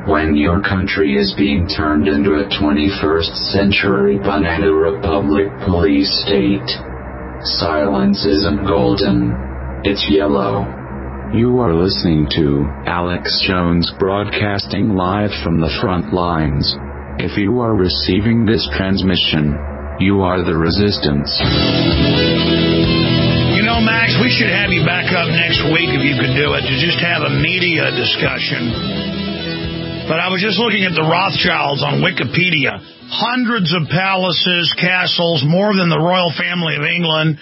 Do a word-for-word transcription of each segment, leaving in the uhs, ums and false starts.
When your country is being turned into a twenty-first century banana republic police state, silence isn't golden, it's yellow. You are listening to Alex Jones broadcasting live from the front lines. If you are receiving this transmission, you are the resistance. You know, Max, we should have you back up next week if you could do it, to just have a media discussion. But I was just looking at the Rothschilds on Wikipedia. Hundreds of palaces, castles, more than the royal family of England.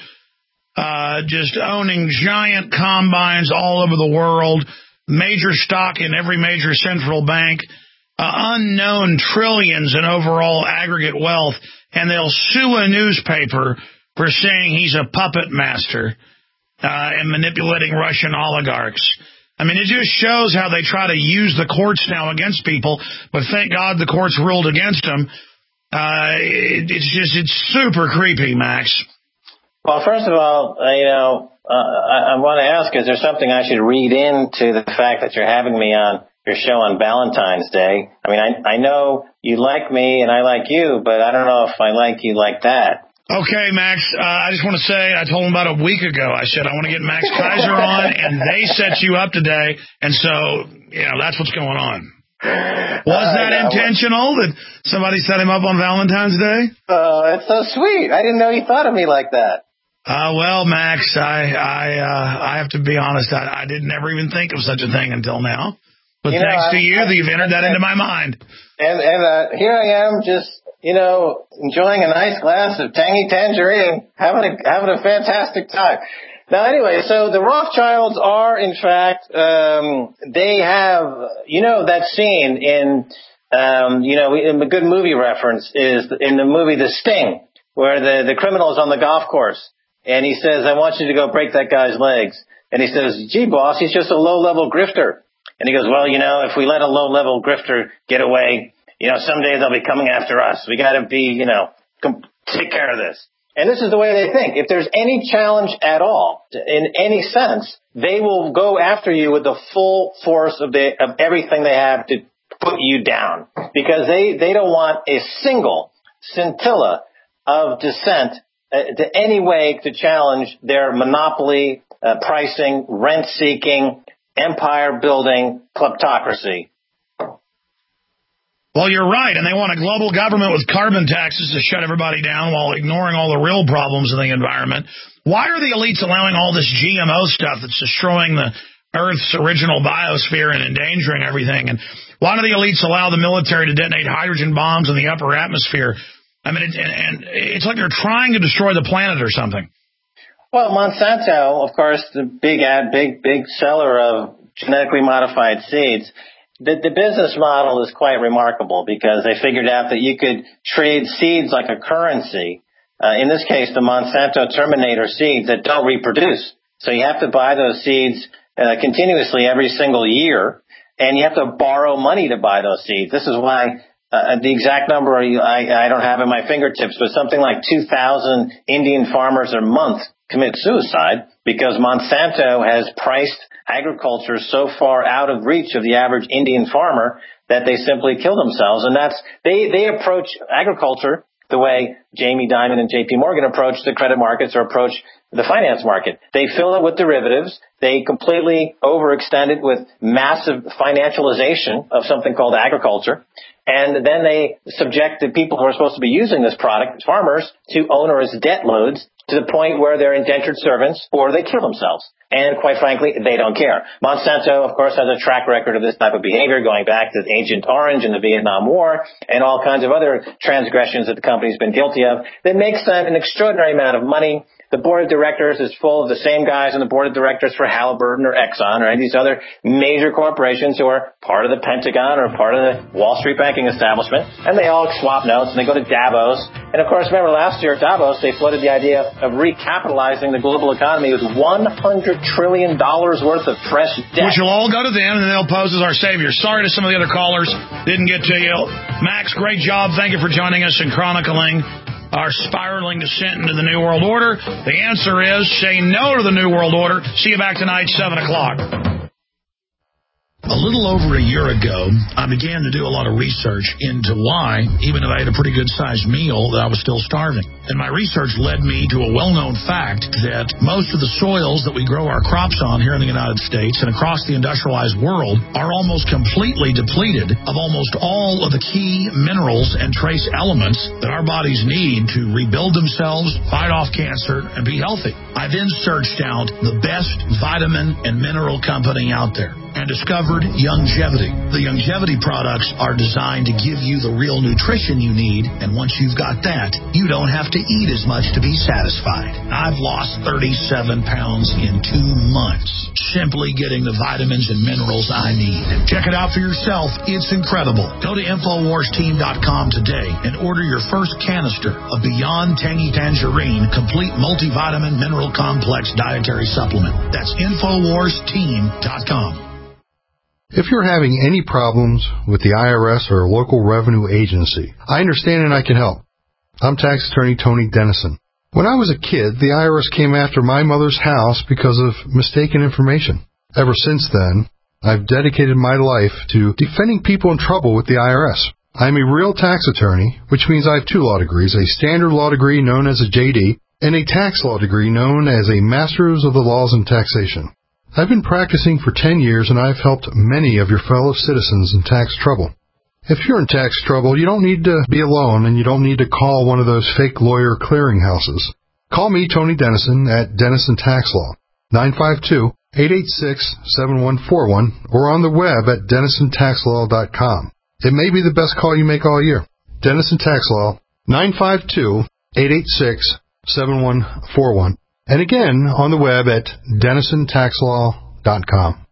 Uh, just owning giant combines all over the world, major stock in every major central bank, uh, unknown trillions in overall aggregate wealth, and they'll sue a newspaper for saying he's a puppet master uh, and manipulating Russian oligarchs. I mean, it just shows how they try to use the courts now against people, but thank God the courts ruled against them. Uh, it, it's just, it's super creepy, Max. Well, first of all, uh, you know, uh, I, I want to ask, is there something I should read into the fact that you're having me on your show on Valentine's Day? I mean, I, I know you like me and I like you, but I don't know if I like you like that. Okay, Max, uh, I just want to say, I told him about a week ago, I said, I want to get Max Kaiser on, and they set you up today, and so, you know, that's what's going on. Was that uh, intentional that somebody set him up on Valentine's Day? Oh, that's so sweet. I didn't know you thought of me like that. Uh, well, Max, I I uh, I have to be honest. I, I didn't ever even think of such a thing until now. But you thanks know, to I, you, I, you've entered that I, into my mind. And and uh, here I am, just you know, enjoying a nice glass of tangy tangerine, having a having a fantastic time. Now, anyway, so the Rothschilds are, in fact, um, they have, you know, that scene in, um, you know, in a good movie reference is in the movie The Sting, where the the criminal is on the golf course. And he says, I want you to go break that guy's legs. And he says, gee, boss, he's just a low-level grifter. And he goes, well, you know, if we let a low-level grifter get away, you know, someday they'll be coming after us. We got to be, you know, com- take care of this. And this is the way they think. If there's any challenge at all, in any sense, they will go after you with the full force of, the, of everything they have to put you down. Because they, they don't want a single scintilla of dissent Uh, to any way to challenge their monopoly, uh, pricing, rent-seeking, empire-building kleptocracy. Well, you're right, and they want a global government with carbon taxes to shut everybody down while ignoring all the real problems in the environment. Why are the elites allowing all this G M O stuff that's destroying the Earth's original biosphere and endangering everything? And why do the elites allow the military to detonate hydrogen bombs in the upper atmosphere? I mean, it, and, and it's like they're trying to destroy the planet or something. Well, Monsanto, of course, the big ad, big, big seller of genetically modified seeds, the, the business model is quite remarkable because they figured out that you could trade seeds like a currency. Uh, in this case, the Monsanto Terminator seeds that don't reproduce. So you have to buy those seeds uh, continuously every single year, and you have to borrow money to buy those seeds. This is why Uh, the exact number I, I don't have in my fingertips, but something like two thousand Indian farmers a month commit suicide because Monsanto has priced agriculture so far out of reach of the average Indian farmer that they simply kill themselves. And that's, they, they approach agriculture the way Jamie Dimon and J P Morgan approach the credit markets or approach the finance market. They fill it with derivatives. They completely overextend it with massive financialization of something called agriculture. And then they subject the people who are supposed to be using this product, farmers, to onerous debt loads to the point where they're indentured servants or they kill themselves. And quite frankly, they don't care. Monsanto, of course, has a track record of this type of behavior going back to Agent Orange in the Vietnam War and all kinds of other transgressions that the company's been guilty of that makes them an extraordinary amount of money. The board of directors is full of the same guys on the board of directors for Halliburton or Exxon or any of these other major corporations who are part of the Pentagon or part of the Wall Street banking establishment. And they all swap notes and they go to Davos. And of course, remember last year at Davos, they floated the idea of recapitalizing the global economy with one hundred trillion dollars worth of fresh debt. Which will all go to them and they'll pose as our saviors. Sorry to some of the other callers. Didn't get to you. Max, great job. Thank you for joining us and chronicling our spiraling descent into the New World Order. The answer is say no to the New World Order. See you back tonight, seven o'clock. A little over a year ago, I began to do a lot of research into why, even if I had a pretty good-sized meal, that I was still starving. And my research led me to a well-known fact that most of the soils that we grow our crops on here in the United States and across the industrialized world are almost completely depleted of almost all of the key minerals and trace elements that our bodies need to rebuild themselves, fight off cancer, and be healthy. I then searched out the best vitamin and mineral company out there and discovered Youngevity. The Youngevity products are designed to give you the real nutrition you need, and once you've got that, you don't have to eat as much to be satisfied. I've lost thirty-seven pounds in two months, simply getting the vitamins and minerals I need. Check it out for yourself. It's incredible. Go to Infowars Team dot com today and order your first canister of Beyond Tangy Tangerine Complete Multivitamin Mineral Complex Dietary Supplement. That's Infowars Team dot com. If you're having any problems with the I R S or a local revenue agency, I understand and I can help. I'm tax attorney Tony Dennison. When I was a kid, the I R S came after my mother's house because of mistaken information. Ever since then, I've dedicated my life to defending people in trouble with the I R S. I'm a real tax attorney, which means I have two law degrees, a standard law degree known as a J D, and a tax law degree known as a Master's of the Laws in Taxation. I've been practicing for ten years, and I've helped many of your fellow citizens in tax trouble. If you're in tax trouble, you don't need to be alone, and you don't need to call one of those fake lawyer clearinghouses. Call me, Tony Dennison, at Dennison Tax Law, nine five two, eight eight six, seven one four one, or on the web at Dennison Tax Law dot com. It may be the best call you make all year. Dennison Tax Law, nine five two, eight eight six, seven one four one. And again, on the web at Dennison Tax Law dot com.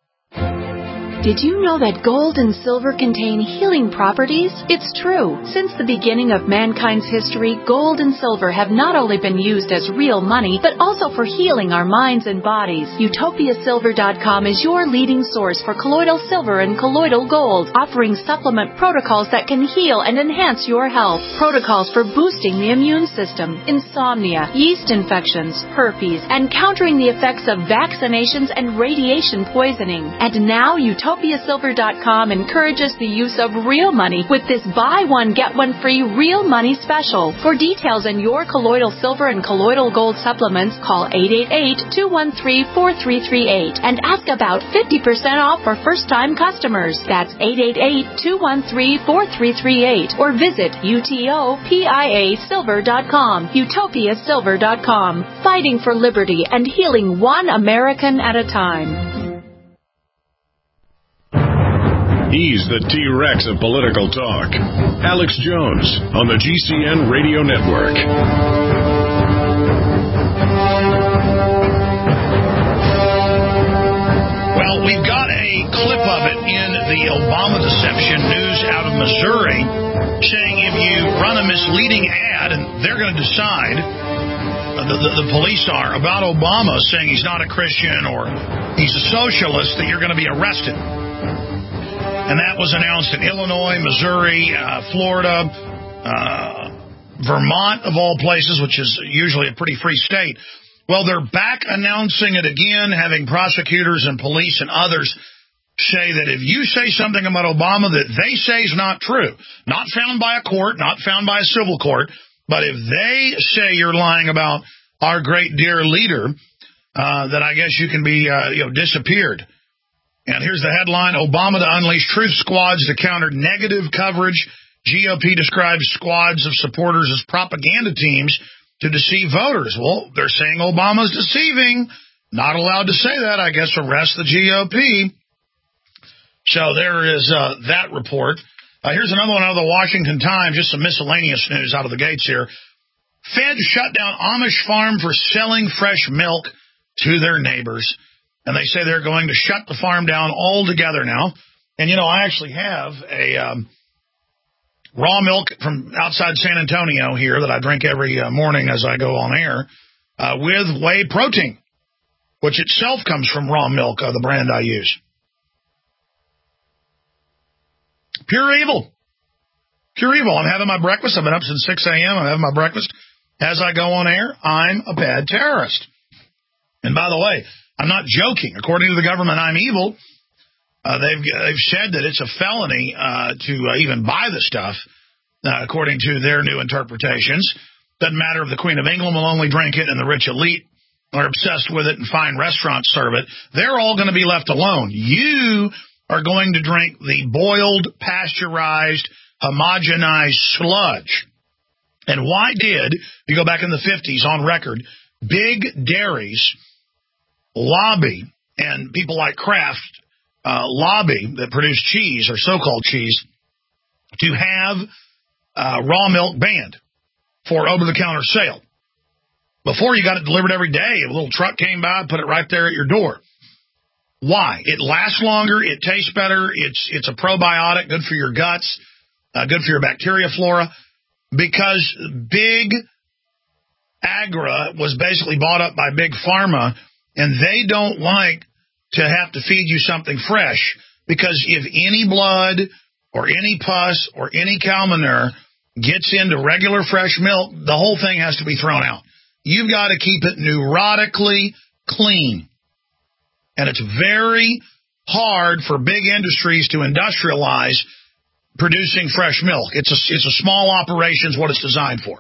Did you know that gold and silver contain healing properties? It's true. Since the beginning of mankind's history, gold and silver have not only been used as real money, but also for healing our minds and bodies. Utopia Silver dot com is your leading source for colloidal silver and colloidal gold, offering supplement protocols that can heal and enhance your health. Protocols for boosting the immune system, insomnia, yeast infections, herpes, and countering the effects of vaccinations and radiation poisoning. And now Utopia Utopia Silver dot com encourages the use of real money with this buy one, get one free real money special. For details on your colloidal silver and colloidal gold supplements, call eight eight eight, two one three, four three three eight and ask about fifty percent off for first-time customers. That's eight eight eight, two one three, four three three eight or visit Utopia Silver dot com. Utopia Silver dot com. Fighting for liberty and healing one American at a time. He's the T-Rex of political talk. Alex Jones on the G C N Radio Network. Well, we've got a clip of it in the Obama deception news out of Missouri saying if you run a misleading ad, and they're going to decide, uh, the, the, the police are, about Obama saying he's not a Christian or he's a socialist, that you're going to be arrested. And that was announced in Illinois, Missouri, uh, Florida, uh, Vermont, of all places, which is usually a pretty free state. Well, they're back announcing it again, having prosecutors and police and others say that if you say something about Obama that they say is not true, not found by a court, not found by a civil court, but if they say you're lying about our great dear leader, uh, then I guess you can be uh, you know, disappeared. And here's the headline: Obama to unleash truth squads to counter negative coverage. G O P describes squads of supporters as propaganda teams to deceive voters. Well, they're saying Obama's deceiving. Not allowed to say that. I guess arrest the G O P. So there is uh, that report. Uh, here's another one out of the Washington Times, just some miscellaneous news out of the gates here. Feds shut down Amish farm for selling fresh milk to their neighbors. And they say they're going to shut the farm down altogether now. And, you know, I actually have a um, raw milk from outside San Antonio here that I drink every uh, morning as I go on air uh, with whey protein, which itself comes from raw milk, uh, the brand I use. Pure evil. Pure evil. I'm having my breakfast. I've been up since six a.m. I'm having my breakfast. As I go on air, I'm a bad terrorist. And by the way, I'm not joking. According to the government, I'm evil. Uh, they've they've said that it's a felony uh, to uh, even buy the stuff, uh, according to their new interpretations. Doesn't matter if the Queen of England will only drink it and the rich elite are obsessed with it and fine restaurants serve it. They're all going to be left alone. You are going to drink the boiled, pasteurized, homogenized sludge. And why did, if you go back in the fifties on record, big dairies lobby, and people like Kraft uh, lobby that produce cheese, or so-called cheese, to have uh, raw milk banned for over-the-counter sale? Before, you got it delivered every day. A little truck came by, put it right there at your door. Why? It lasts longer. It tastes better. It's it's a probiotic, good for your guts, uh, good for your bacteria flora. Because Big Agra was basically bought up by Big Pharma, and they don't like to have to feed you something fresh. Because if any blood or any pus or any cow manure gets into regular fresh milk, the whole thing has to be thrown out. You've got to keep it neurotically clean. And it's very hard for big industries to industrialize producing fresh milk. It's a, it's a small operation is what it's designed for.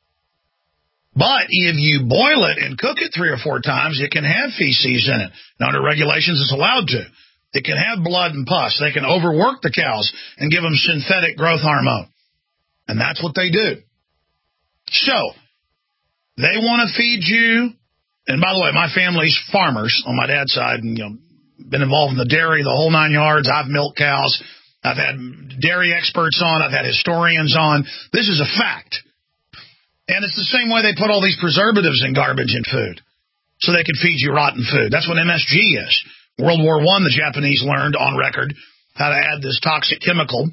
But if you boil it and cook it three or four times, it can have feces in it. And under regulations, it's allowed to. It can have blood and pus. They can overwork the cows and give them synthetic growth hormone. And that's what they do. So, they want to feed you. And by the way, my family's farmers on my dad's side, and, you know, been involved in the dairy, the whole nine yards. I've milked cows. I've had dairy experts on. I've had historians on. This is a fact. And it's the same way they put all these preservatives in garbage and food so they can feed you rotten food. That's what M S G is. World War One, the Japanese learned on record how to add this toxic chemical,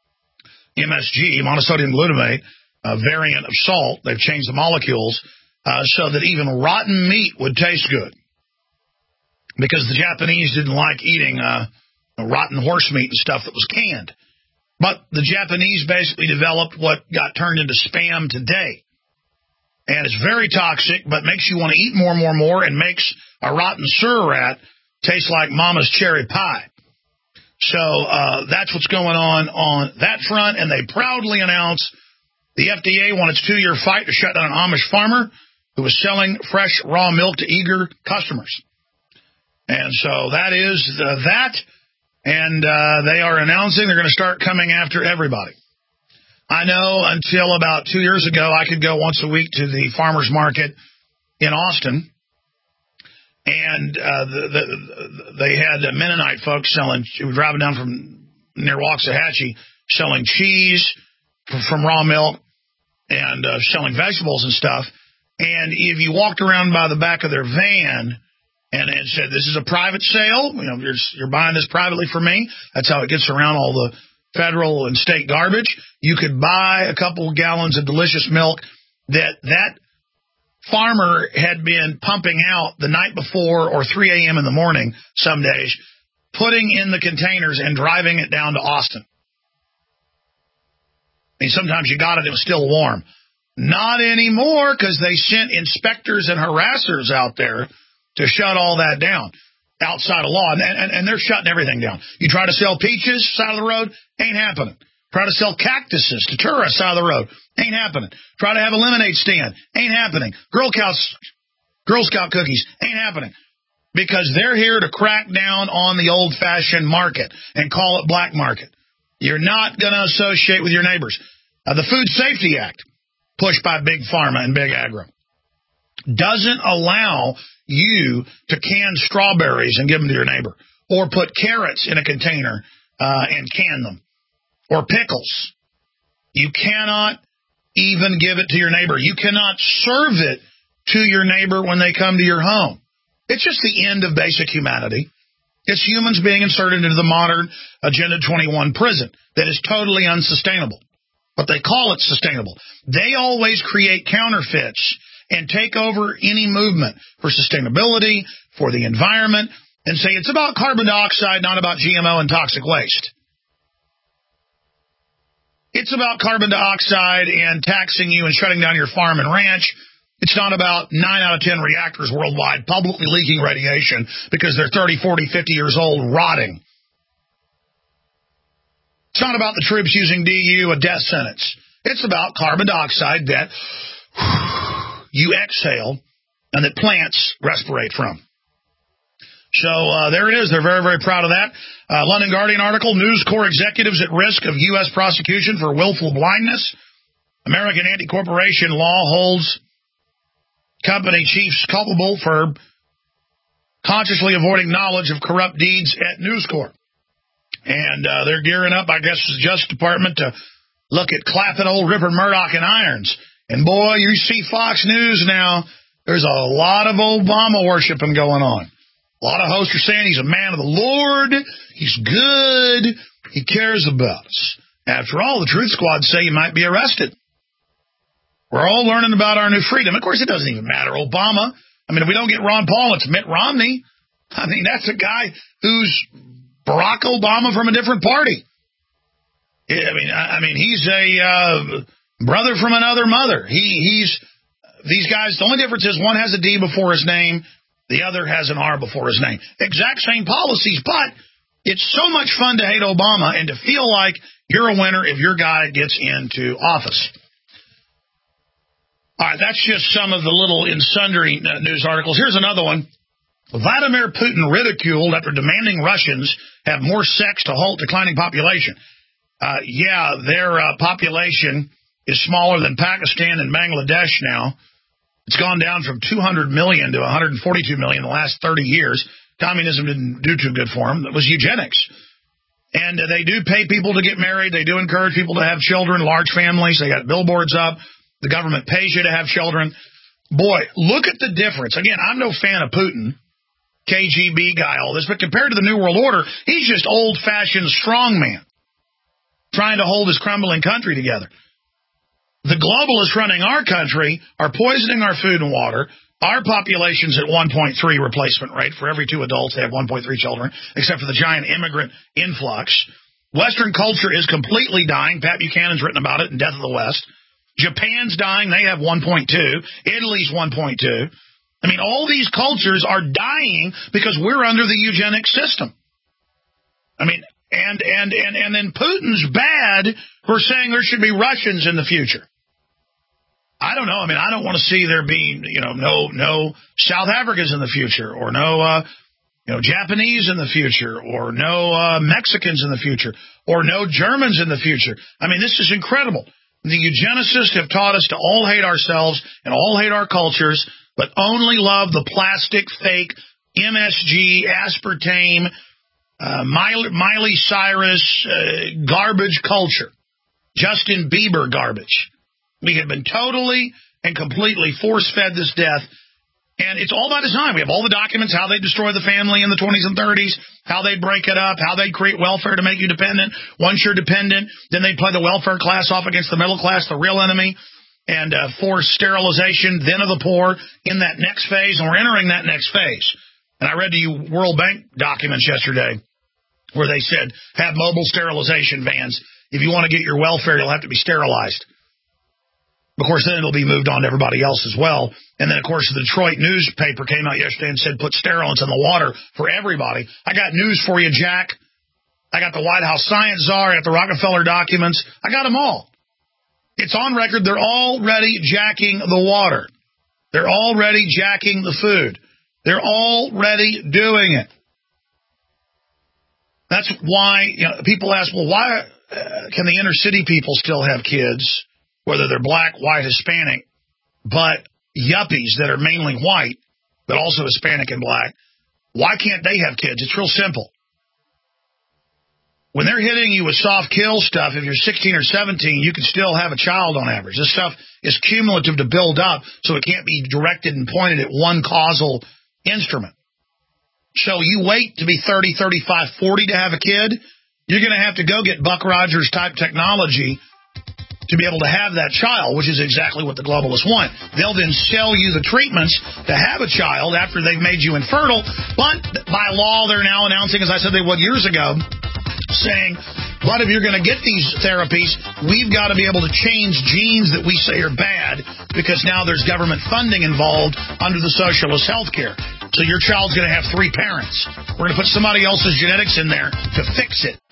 M S G, monosodium glutamate, a variant of salt. They've changed the molecules uh, so that even rotten meat would taste good, because the Japanese didn't like eating uh, rotten horse meat and stuff that was canned. But the Japanese basically developed what got turned into Spam today. And it's very toxic, but makes you want to eat more and more and more, and makes a rotten sewer rat taste like Mama's cherry pie. So uh, that's what's going on on that front. And they proudly announce the F D A won its two-year fight to shut down an Amish farmer who was selling fresh raw milk to eager customers. And so that is uh, that. And uh, they are announcing they're going to start coming after everybody. I know until about two years ago, I could go once a week to the farmer's market in Austin. And uh, the, the, they had Mennonite folks selling, we were driving down from near Waxahachie, selling cheese from raw milk and uh, selling vegetables and stuff. And if you walked around by the back of their van and, and said, this is a private sale, you know, you're, you're buying this privately for me, that's how it gets around all the federal and state garbage. You could buy a couple of gallons of delicious milk that that farmer had been pumping out the night before or three a.m. in the morning some days, putting in the containers and driving it down to Austin. I mean, sometimes you got it, it was still warm. Not anymore, because they sent inspectors and harassers out there to shut all that down outside of law, and, and, and they're shutting everything down. You try to sell peaches side of the road, ain't happening. Try to sell cactuses to tourists side of the road, ain't happening. Try to have a lemonade stand, ain't happening. Girl Scouts, Girl Scout cookies, ain't happening. Because they're here to crack down on the old-fashioned market and call it black market. You're not going to associate with your neighbors. Uh, the Food Safety Act, pushed by Big Pharma and Big Agro, doesn't allow you to can strawberries and give them to your neighbor, or put carrots in a container uh, and can them, or pickles. You cannot even give it to your neighbor. You cannot serve it to your neighbor when they come to your home. It's just the end of basic humanity. It's humans being inserted into the modern Agenda twenty-one prison that is totally unsustainable. But they call it sustainable. They always create counterfeits and take over any movement for sustainability, for the environment, and say it's about carbon dioxide, not about G M O and toxic waste. It's about carbon dioxide and taxing you and shutting down your farm and ranch. It's not about nine out of ten reactors worldwide publicly leaking radiation because they're thirty, forty, fifty years old, rotting. It's not about the troops using D U, a death sentence. It's about carbon dioxide that you exhale and that plants respirate from. So uh, there it is. They're very, very proud of that. Uh, London Guardian article, News Corps executives at risk of U S prosecution for willful blindness. American anti-corporation law holds company chiefs culpable for consciously avoiding knowledge of corrupt deeds at News Corp. And uh, they're gearing up, I guess, the Justice Department to look at clapping old Rupert Murdoch in irons. And, boy, you see Fox News now, there's a lot of Obama worshiping going on. A lot of hosts are saying he's a man of the Lord, he's good, he cares about us. After all, the Truth Squad say you might be arrested. We're all learning about our new freedom. Of course, it doesn't even matter. Obama, I mean, if we don't get Ron Paul, it's Mitt Romney. I mean, that's a guy who's Barack Obama from a different party. I mean, I mean, he's a uh, brother from another mother. He, he's these guys. The only difference is one has a D before his name, the other has an R before his name. Exact same policies, but it's so much fun to hate Obama and to feel like you're a winner if your guy gets into office. All right, that's just some of the little in sundry news articles. Here's another one. Vladimir Putin ridiculed after demanding Russians have more sex to halt declining population. Uh, yeah, their uh, population is smaller than Pakistan and Bangladesh now. It's gone down from two hundred million to one hundred forty-two million in the last thirty years. Communism didn't do too good for them. It was eugenics. And uh, they do pay people to get married. They do encourage people to have children, large families. They got billboards up. The government pays you to have children. Boy, look at the difference. Again, I'm no fan of Putin, K G B guy, all this, but compared to the New World Order, he's just old-fashioned strongman trying to hold his crumbling country together. The globalists running our country are poisoning our food and water. Our population's at one point three replacement rate. For every two adults, they have one point three children, except for the giant immigrant influx. Western culture is completely dying. Pat Buchanan's written about it in Death of the West. Japan's dying. They have one point two. Italy's one point two. I mean, all these cultures are dying because we're under the eugenic system. I mean, and and and and then Putin's bad for saying there should be Russians in the future. I don't know. I mean, I don't want to see there being, you know, no no South Africans in the future, or no uh, you know Japanese in the future, or no uh, Mexicans in the future, or no Germans in the future. I mean, this is incredible. The eugenicists have taught us to all hate ourselves and all hate our cultures, but only love the plastic, fake, M S G, aspartame, uh, Miley, Miley Cyrus uh, garbage culture. Justin Bieber garbage. We have been totally and completely force-fed this death, and it's all by design. We have all the documents, how they destroy the family in the twenties and thirties, how they break it up, how they create welfare to make you dependent. Once you're dependent, then they play the welfare class off against the middle class, the real enemy, and uh, force sterilization, then of the poor, in that next phase, and we're entering that next phase. And I read to you World Bank documents yesterday where they said, have mobile sterilization vans. If you want to get your welfare, you'll have to be sterilized. Of course, then it'll be moved on to everybody else as well. And then, of course, the Detroit newspaper came out yesterday and said put sterilants in the water for everybody. I got news for you, Jack. I got the White House Science Czar. I got the Rockefeller documents. I got them all. It's on record. They're already jacking the water. They're already jacking the food. They're already doing it. That's why, you know, people ask, well, why uh, can the inner city people still have kids, whether they're black, white, Hispanic, but yuppies that are mainly white, but also Hispanic and black, why can't they have kids? It's real simple. When they're hitting you with soft kill stuff, if you're sixteen or seventeen, you can still have a child on average. This stuff is cumulative to build up, so it can't be directed and pointed at one causal instrument. So you wait to be thirty, thirty-five, forty to have a kid, you're going to have to go get Buck Rogers type technology to be able to have that child, which is exactly what the globalists want. They'll then sell you the treatments to have a child after they've made you infertile, but by law they're now announcing, as I said they would years ago, saying, but if you're going to get these therapies, we've got to be able to change genes that we say are bad, because now there's government funding involved under the socialist health care. So your child's going to have three parents. We're going to put somebody else's genetics in there to fix it.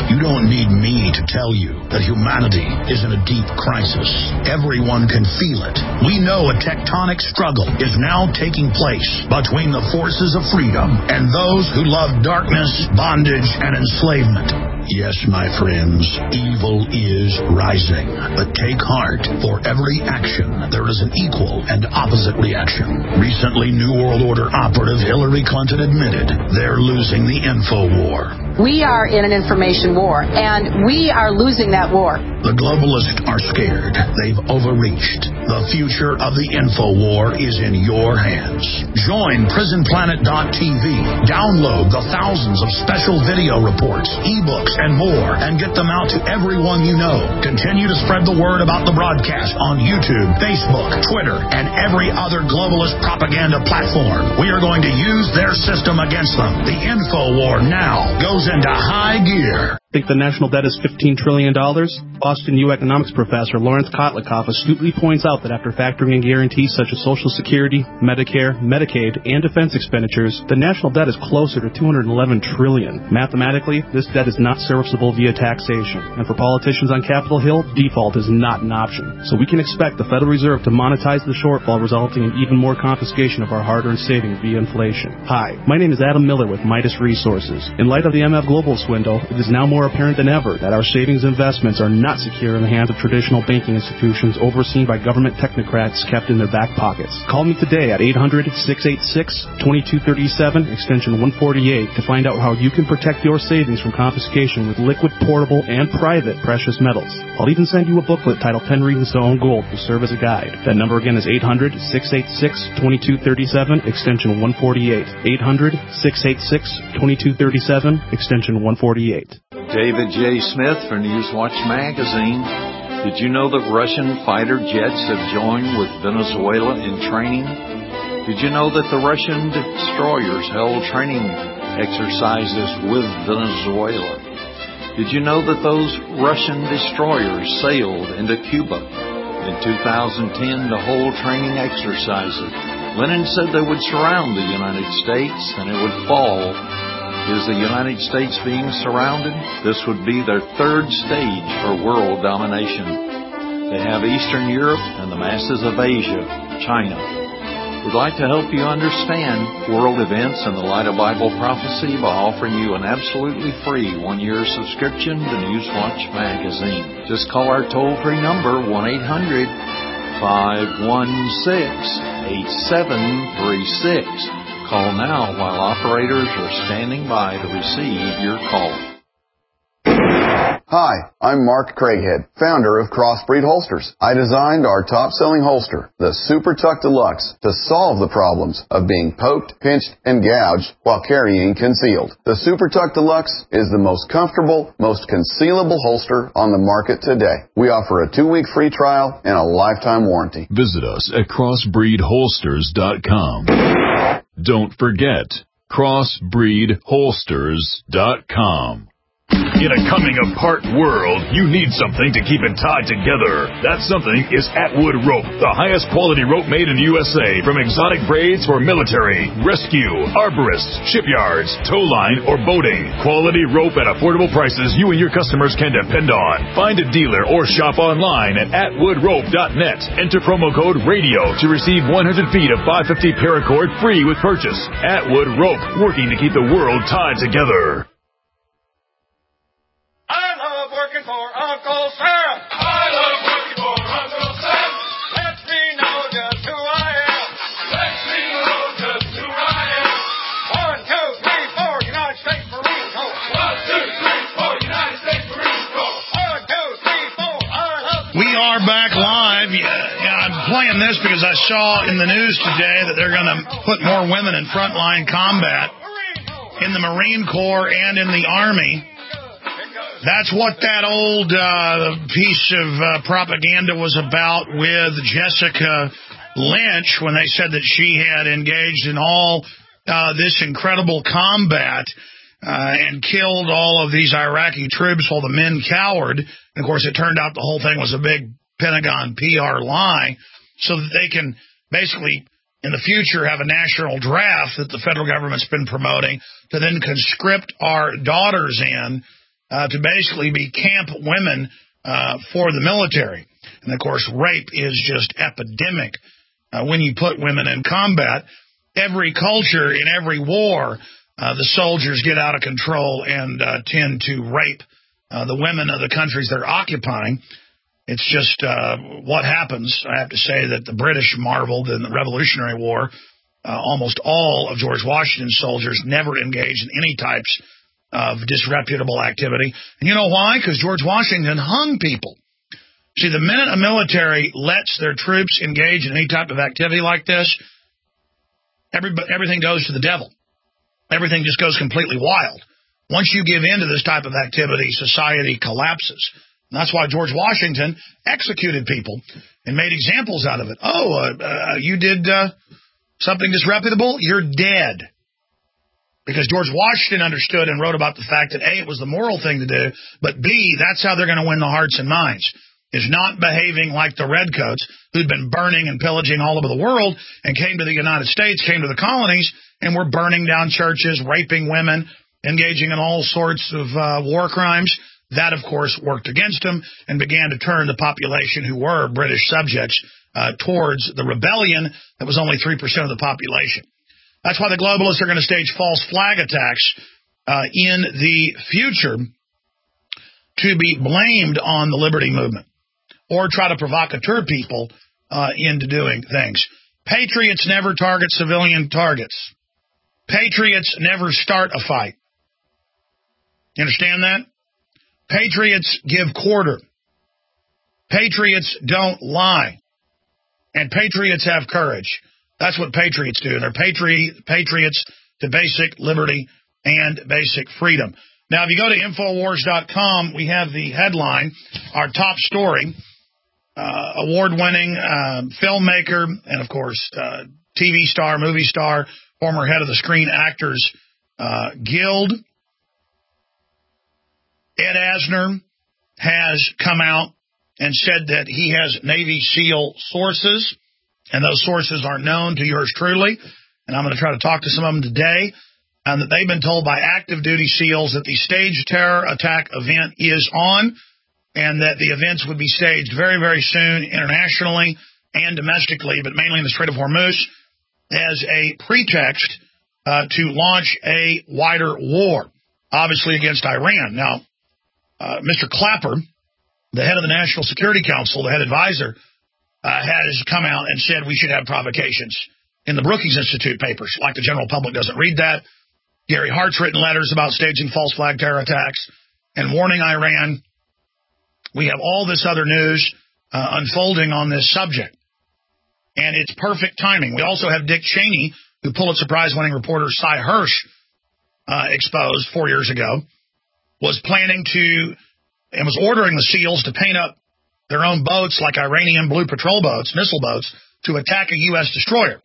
You don't need me to tell you that humanity is in a deep crisis. Everyone can feel it. We know a tectonic struggle is now taking place between the forces of freedom and those who love darkness, bondage, and enslavement. Yes, my friends, evil is rising. But take heart. For every action, there is an equal and opposite reaction. Recently, New World Order operative Hillary Clinton admitted they're losing the info war. We are in an information war, and we are losing that war. The globalists are scared. They've overreached. The future of the info war is in your hands. Join prison planet dot t v. Download the thousands of special video reports, ebooks, and more, and get them out to everyone you know. Continue to spread the word about the broadcast on YouTube, Facebook, Twitter, and every other globalist propaganda platform. We are going to use their system against them. The info war now goes into high gear. Think the national debt is fifteen trillion dollars? Boston U economics professor Lawrence Kotlikoff astutely points out that after factoring in guarantees such as Social Security, Medicare, Medicaid, and defense expenditures, the national debt is closer to two hundred eleven trillion dollars. Mathematically, this debt is not serviceable via taxation, and for politicians on Capitol Hill, default is not an option. So we can expect the Federal Reserve to monetize the shortfall, resulting in even more confiscation of our hard-earned savings via inflation. Hi, my name is Adam Miller with Midas Resources. In light of the M F Global swindle, it is now more apparent than ever that our savings investments are not secure in the hands of traditional banking institutions overseen by government technocrats kept in their back pockets. Call me today at eight hundred, six eight six, two two three seven, extension one forty-eight, to find out how you can protect your savings from confiscation with liquid, portable, and private precious metals. I'll even send you a booklet titled ten Reasons to Own Gold to serve as a guide. That number again is eight hundred, six eight six, two two three seven, extension one forty-eight. eight hundred, six eight six, two two three seven, extension one forty-eight. David J. Smith for Newswatch Magazine. Did you know that Russian fighter jets have joined with Venezuela in training? Did you know that the Russian destroyers held training exercises with Venezuela? Did you know that those Russian destroyers sailed into Cuba in two thousand ten to hold training exercises? Lenin said they would surround the United States and it would fall. Is the United States being surrounded? This would be their third stage for world domination. They have Eastern Europe and the masses of Asia, China. We'd like to help you understand world events in the light of Bible prophecy by offering you an absolutely free one-year subscription to Newswatch Magazine. Just call our toll-free number, one eight hundred, five one six, eight seven three six. Call now while operators are standing by to receive your call. Hi, I'm Mark Craighead, founder of Crossbreed Holsters. I designed our top-selling holster, the Super Tuck Deluxe, to solve the problems of being poked, pinched, and gouged while carrying concealed. The Super Tuck Deluxe is the most comfortable, most concealable holster on the market today. We offer a two-week free trial and a lifetime warranty. Visit us at crossbreed holsters dot com. Don't forget, crossbreed holsters dot com. In a coming-apart world, you need something to keep it tied together. That something is Atwood Rope, the highest quality rope made in the U S A, from exotic braids for military, rescue, arborists, shipyards, tow line, or boating. Quality rope at affordable prices you and your customers can depend on. Find a dealer or shop online at atwood rope dot net. Enter promo code RADIO to receive one hundred feet of five fifty paracord free with purchase. Atwood Rope, working to keep the world tied together. Working for Uncle Sam. I love working for Uncle Sam. Lets me know just who I am. Lets me know just who I am. One, two, three, four, United States Marine Corps. One, two, three, four, United States Marine Corps. One, two, three, four, I love. We are back live. Yeah, yeah, I'm playing this because I saw in the news today that they're going to put more women in frontline combat in the Marine Corps and in the Army. That's what that old uh, piece of uh, propaganda was about with Jessica Lynch when they said that she had engaged in all uh, this incredible combat uh, and killed all of these Iraqi troops while the men cowered. And, of course, it turned out the whole thing was a big Pentagon P R lie so that they can basically in the future have a national draft that the federal government's been promoting to then conscript our daughters in uh, to basically be camp women uh, for the military. And, of course, rape is just epidemic uh, when you put women in combat. Every culture, in every war, uh, the soldiers get out of control and uh, tend to rape uh, the women of the countries they're occupying. It's just uh, what happens. I have to say that the British marveled in the Revolutionary War. Uh, almost all of George Washington's soldiers never engaged in any types of disreputable activity. And you know why? Because George Washington hung people. See, the minute a military lets their troops engage in any type of activity like this, every, everything goes to the devil. Everything just goes completely wild. Once you give in to this type of activity, society collapses. And that's why George Washington executed people and made examples out of it. Oh, uh, uh, you did uh, something disreputable? You're dead. Because George Washington understood and wrote about the fact that, A, it was the moral thing to do, but, B, that's how they're going to win the hearts and minds, is not behaving like the Redcoats who'd been burning and pillaging all over the world and came to the United States, came to the colonies, and were burning down churches, raping women, engaging in all sorts of uh, war crimes. That, of course, worked against them and began to turn the population who were British subjects uh, towards the rebellion that was only three percent of the population. That's why the globalists are going to stage false flag attacks uh, in the future to be blamed on the liberty movement or try to provocateur people uh, into doing things. Patriots never target civilian targets. Patriots never start a fight. You understand that? Patriots give quarter. Patriots don't lie. And patriots have courage. That's what patriots do. They're patri- patriots to basic liberty and basic freedom. Now, if you go to Infowars dot com, we have the headline, our top story, uh, award-winning uh, filmmaker and, of course, uh, T V star, movie star, former head of the Screen Actors uh, Guild, Ed Asner, has come out and said that he has Navy SEAL sources, and those sources are known to yours truly, and I'm going to try to talk to some of them today, and that they've been told by active duty SEALs that the staged terror attack event is on, and that the events would be staged very, very soon internationally and domestically, but mainly in the Strait of Hormuz, as a pretext uh, to launch a wider war, obviously against Iran. Now, uh, Mister Clapper, the head of the National Security Council, the head advisor, uh, has come out and said we should have provocations in the Brookings Institute papers, like the general public doesn't read that. Gary Hart's written letters about staging false flag terror attacks and warning Iran. We have all this other news uh, unfolding on this subject, and it's perfect timing. We also have Dick Cheney, who Pulitzer Prize-winning reporter Cy Hirsch uh, exposed four years ago, was planning to and was ordering the SEALs to paint up their own boats like Iranian blue patrol boats, missile boats, to attack a U S destroyer.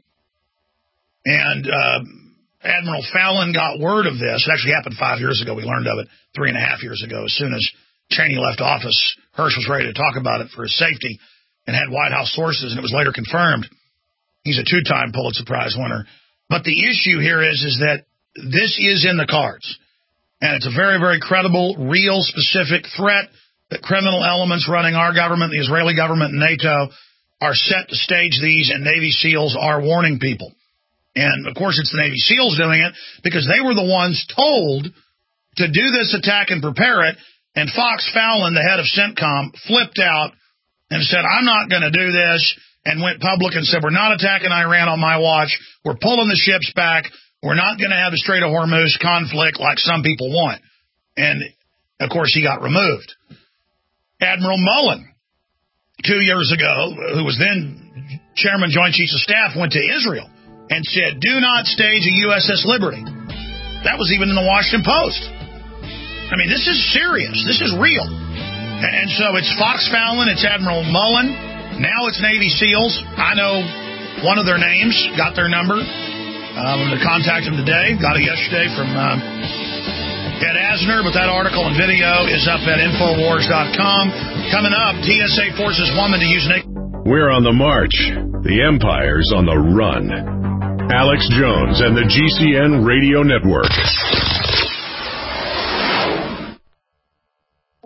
And uh, Admiral Fallon got word of this. It actually happened five years ago. We learned of it three and a half years ago. As soon as Cheney left office, Hirsch was ready to talk about it for his safety and had White House sources, and it was later confirmed. He's a two-time Pulitzer Prize winner. But the issue here is, is that this is in the cards. And it's a very, very credible, real, specific threat that criminal elements running our government, the Israeli government, and NATO are set to stage these, and Navy SEALs are warning people. And, of course, it's the Navy SEALs doing it because they were the ones told to do this attack and prepare it, and Fox Fallon, the head of CENTCOM, flipped out and said, I'm not going to do this, and went public and said, we're not attacking Iran on my watch. We're pulling the ships back. We're not going to have the Strait of Hormuz conflict like some people want. And, of course, he got removed. Admiral Mullen, two years ago, who was then Chairman Joint Chiefs of Staff, went to Israel and said, do not stage a U S S Liberty. That was even in the Washington Post. I mean, this is serious. This is real. And so it's Fox Fallon, it's Admiral Mullen. Now it's Navy SEALs. I know one of their names, got their number. I'm going to contact them today. Got it yesterday from uh, Ed Asner, but that article and video is up at Infowars dot com. Coming up, T S A forces woman to use naked. We're on the march. The empire's on the run. Alex Jones and the G C N Radio Network.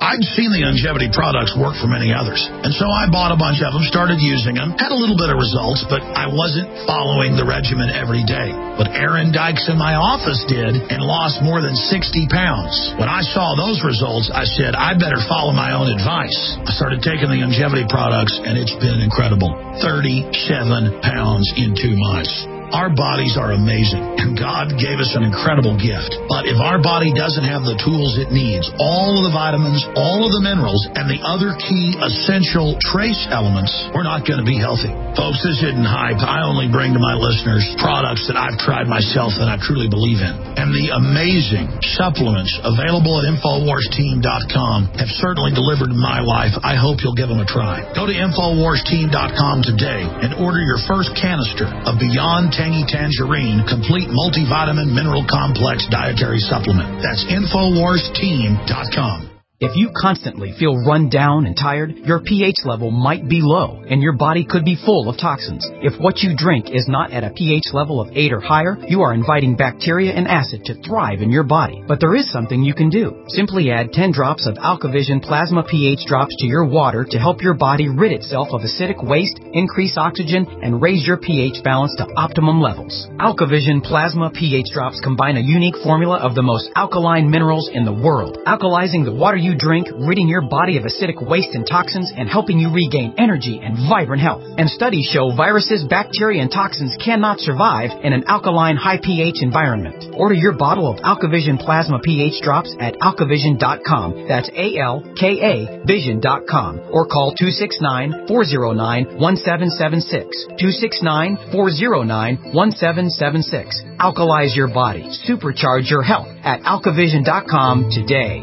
I'd seen the longevity products work for many others. And so I bought a bunch of them, started using them, had a little bit of results, but I wasn't following the regimen every day. But Aaron Dykes in my office did and lost more than sixty pounds. When I saw those results, I said, I better follow my own advice. I started taking the longevity products, and it's been incredible. thirty-seven pounds in two months. Our bodies are amazing, and God gave us an incredible gift. But if our body doesn't have the tools it needs, all of the vitamins, all of the minerals, and the other key essential trace elements, we're not going to be healthy. Folks, this isn't hype. I only bring to my listeners products that I've tried myself and I truly believe in. And the amazing supplements available at Infowars Team dot com have certainly delivered in my life. I hope you'll give them a try. Go to Infowars Team dot com today and order your first canister of Beyond Tangy Tangerine Complete Multivitamin Mineral Complex Dietary Supplement. That's Infowars Team dot com. If you constantly feel run down and tired, your pH level might be low, and your body could be full of toxins. If what you drink is not at a pH level of eight or higher, you are inviting bacteria and acid to thrive in your body. But there is something you can do. Simply add ten drops of AlkaVision Plasma pH drops to your water to help your body rid itself of acidic waste, increase oxygen, and raise your pH balance to optimum levels. AlkaVision Plasma pH drops combine a unique formula of the most alkaline minerals in the world, alkalizing the water you drink, ridding your body of acidic waste and toxins, and helping you regain energy and vibrant health. And studies show viruses, bacteria, and toxins cannot survive in an alkaline, high pH environment. Order your bottle of AlkaVision Plasma pH drops at alkavision dot com. That's A L K A vision dot com. Or call two six nine, four zero nine, one seven seven six. two six nine, four zero nine, one seven seven six. Alkalize your body. Supercharge your health at alkavision dot com today.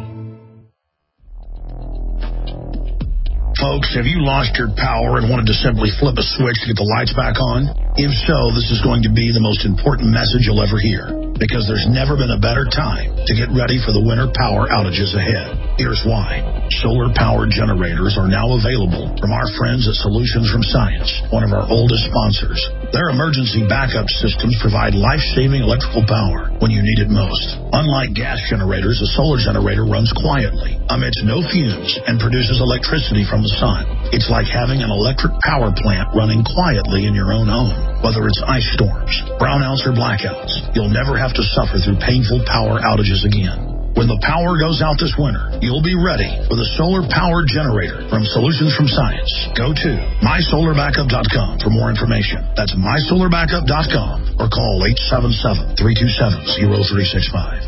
Folks, have you lost your power and wanted to simply flip a switch to get the lights back on? If so, this is going to be the most important message you'll ever hear, because there's never been a better time to get ready for the winter power outages ahead. Here's why. Solar-powered generators are now available from our friends at Solutions from Science, one of our oldest sponsors. Their emergency backup systems provide life-saving electrical power when you need it most. Unlike gas generators, a solar generator runs quietly, emits no fumes, and produces electricity from the sun. It's like having an electric power plant running quietly in your own home. Whether it's ice storms, brownouts, or blackouts, you'll never have to suffer through painful power outages again. When the power goes out this winter, you'll be ready with a solar-powered generator from Solutions from Science. Go to my solar backup dot com for more information. That's my solar backup dot com or call eight seven seven, three two seven, zero three six five.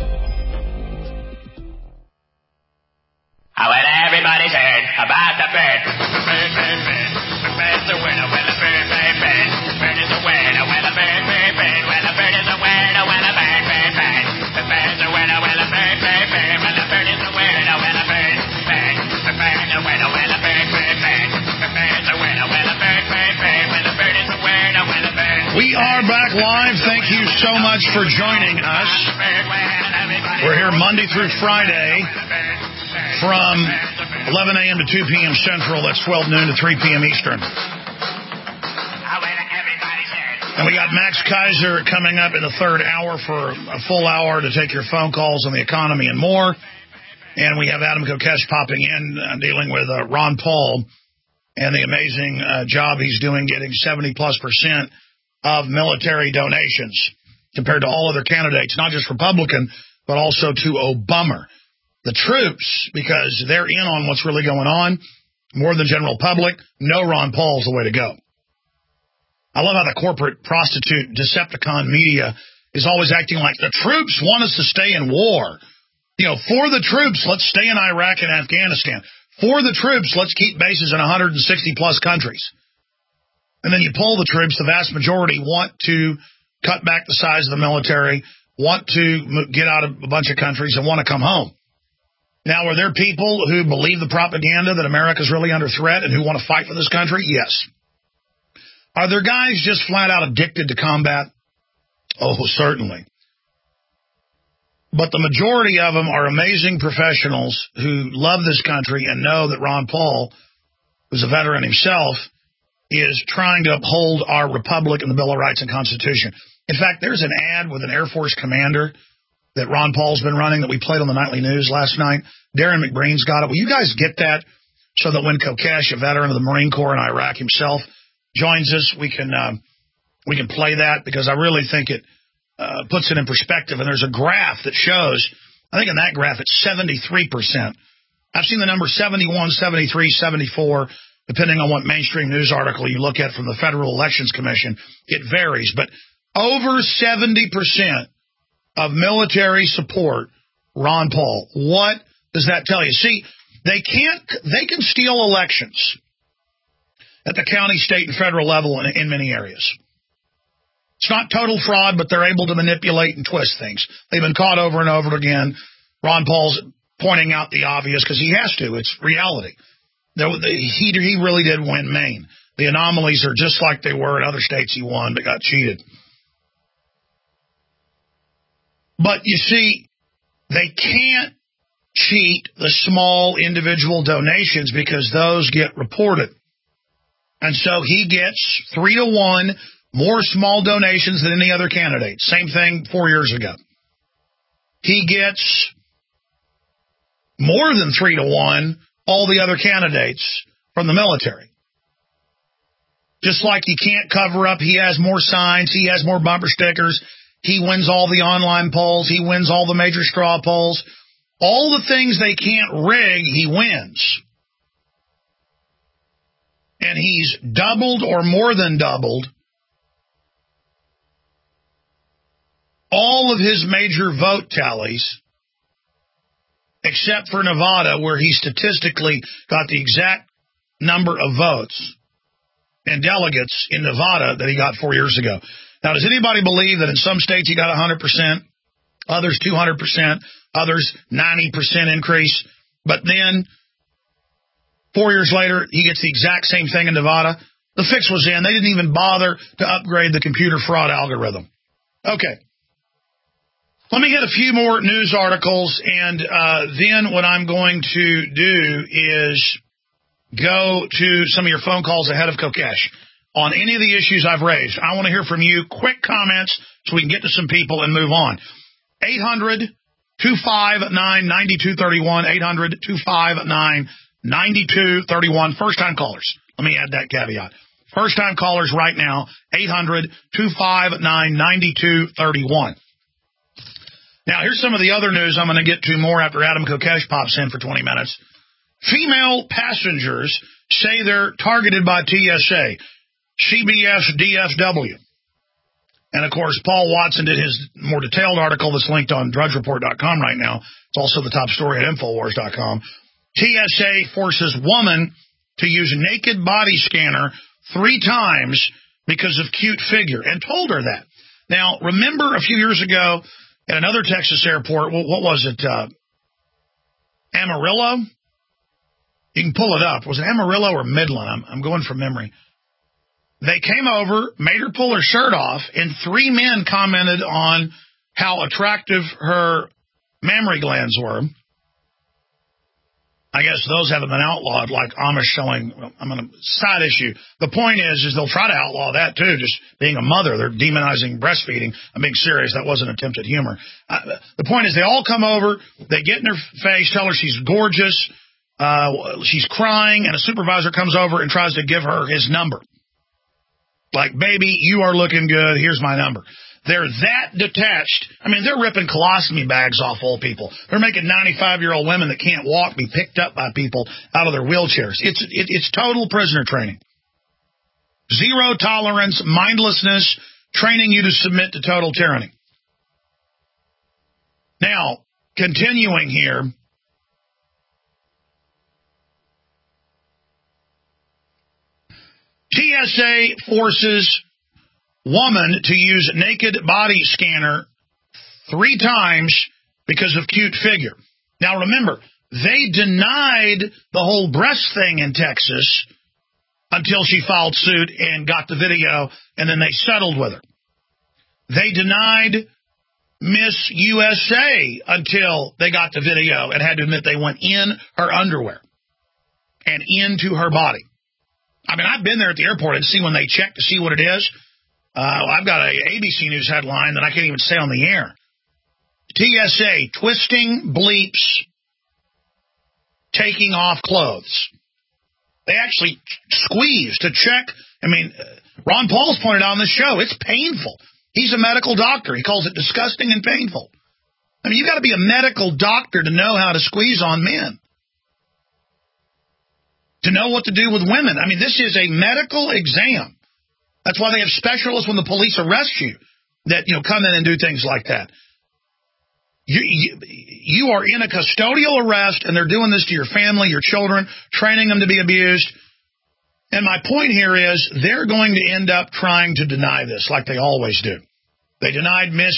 Oh, well, everybody's heard about the bird. Bird, bird, bird. The bird's a winner, well, the bird, bird, bird. Bird is a winner, well, the bird, bird, bird. Well, the bird is a winner, well, the bird, bird, bird. The bird's a winner, well, the bird, bird, bird. Well, the bird is a winner, well, the bird, bird. The bird's a winner, well, the bird, bird, bird. The bird's a winner, well, the bird, bird, bird. Well, the bird is a winner, well, the bird. We are back live. Thank you so much for joining us. We're here Monday through Friday from eleven a.m. to two p.m. Central. That's twelve noon to three p.m. Eastern. And we got Max Kaiser coming up in the third hour for a full hour to take your phone calls on the economy and more. And we have Adam Kokesh popping in, uh, dealing with uh, Ron Paul and the amazing uh, job he's doing getting seventy plus percent of military donations compared to all other candidates, not just Republican, but also to Obama. The troops, because they're in on what's really going on, more than general public, no Ron Paul's the way to go. I love how the corporate prostitute Decepticon media is always acting like the troops want us to stay in war. You know, for the troops, let's stay in Iraq and Afghanistan. For the troops, let's keep bases in one hundred sixty plus countries. And then you pull the troops, the vast majority want to cut back the size of the military, want to get out of a bunch of countries, and want to come home. Now, are there people who believe the propaganda that America's really under threat and who want to fight for this country? Yes. Are there guys just flat out addicted to combat? Oh, certainly. But the majority of them are amazing professionals who love this country and know that Ron Paul, who's a veteran himself, is trying to uphold our republic and the Bill of Rights and Constitution. In fact, there's an ad with an Air Force commander that Ron Paul's been running that we played on the nightly news last night. Darren McBreen's got it. Will you guys get that so that when Kokesh, a veteran of the Marine Corps in Iraq himself, joins us, we can um, we can play that, because I really think it uh, puts it in perspective. And there's a graph that shows, I think in that graph it's seventy-three percent. I've seen the number seventy-one, seventy-three, seventy-four, depending on what mainstream news article you look at from the Federal Elections Commission. It varies, but over seventy percent of military support Ron Paul. What does that tell you? See, they can't, they can steal elections at the county, state, and federal level in, in many areas. It's not total fraud, but they're able to manipulate and twist things. They've been caught over and over again. Ron Paul's pointing out the obvious because he has to. It's reality. He, he really did win Maine. The anomalies are just like they were in other states he won but got cheated. But you see, they can't cheat the small individual donations because those get reported. And so he gets three to one more small donations than any other candidate. Same thing four years ago. He gets more than three to one all the other candidates from the military. Just like he can't cover up, he has more signs, he has more bumper stickers, he wins all the online polls, he wins all the major straw polls. All the things they can't rig, he wins. And he's doubled or more than doubled all of his major vote tallies, except for Nevada, where he statistically got the exact number of votes and delegates in Nevada that he got four years ago. Now, does anybody believe that in some states he got one hundred percent, others two hundred percent, others ninety percent increase, but then four years later he gets the exact same thing in Nevada? The fix was in. They didn't even bother to upgrade the computer fraud algorithm. Okay. Let me hit a few more news articles, and uh, then what I'm going to do is go to some of your phone calls ahead of Kokesh on any of the issues I've raised. I want to hear from you. Quick comments so we can get to some people and move on. eight hundred, two five nine, nine two three one, eight hundred, two five nine, nine two three one. First-time callers. Let me add that caveat. First-time callers right now, eight hundred, two five nine, nine two three one. Now, here's some of the other news I'm going to get to more after Adam Kokesh pops in for twenty minutes. Female passengers say they're targeted by T S A, C B S D F W. And, of course, Paul Watson did his more detailed article that's linked on drudge report dot com right now. It's also the top story at infowars dot com. T S A forces woman to use naked body scanner three times because of cute figure, and told her that. Now, remember a few years ago, at another Texas airport, what, what was it, uh, Amarillo? You can pull it up. Was it Amarillo or Midland? I'm, I'm going from memory. They came over, made her pull her shirt off, and three men commented on how attractive her mammary glands were. I guess those haven't been outlawed, like Amish selling. Well, I'm going to side issue. The point is, is they'll try to outlaw that too. Just being a mother, they're demonizing breastfeeding. I'm being serious. That wasn't attempted humor. Uh, the point is, they all come over, they get in her face, tell her she's gorgeous, uh, she's crying, and a supervisor comes over and tries to give her his number. Like, baby, you are looking good. Here's my number. They're that detached. I mean, they're ripping colostomy bags off old people. They're making ninety-five-year-old women that can't walk be picked up by people out of their wheelchairs. It's it, it's total prisoner training. Zero tolerance, mindlessness, training you to submit to total tyranny. Now, continuing here. T S A forces woman to use naked body scanner three times because of cute figure. Now remember, they denied the whole breast thing in Texas until she filed suit and got the video, and then they settled with her. They denied Miss U S A until they got the video and had to admit they went in her underwear and into her body. I mean, I've been there at the airport and see when they check to see what it is. Uh, I've got a A B C News headline that I can't even say on the air. T S A twisting bleeps, taking off clothes. They actually squeeze to check. I mean, Ron Paul's pointed out on this show, it's painful. He's a medical doctor. He calls it disgusting and painful. I mean, you got to be a medical doctor to know how to squeeze on men, to know what to do with women. I mean, this is a medical exam. That's why they have specialists when the police arrest you that, you know, come in and do things like that. You, you, you are in a custodial arrest, and they're doing this to your family, your children, training them to be abused. And my point here is they're going to end up trying to deny this like they always do. They denied Miss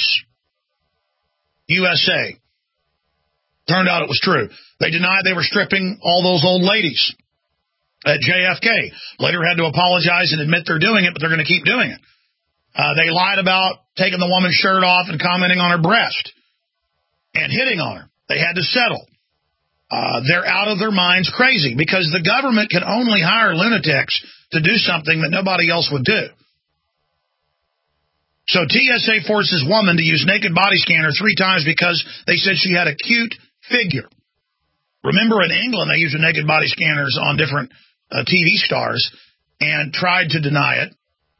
U S A. Turned out it was true. They denied they were stripping all those old ladies at J F K. Later had to apologize and admit they're doing it, but they're going to keep doing it. Uh, they lied about taking the woman's shirt off and commenting on her breast and hitting on her. They had to settle. Uh, they're out of their minds crazy because the government can only hire lunatics to do something that nobody else would do. So T S A forces woman to use naked body scanner three times because they said she had a cute figure. Remember in England, they used naked body scanners on different uh, T V stars and tried to deny it.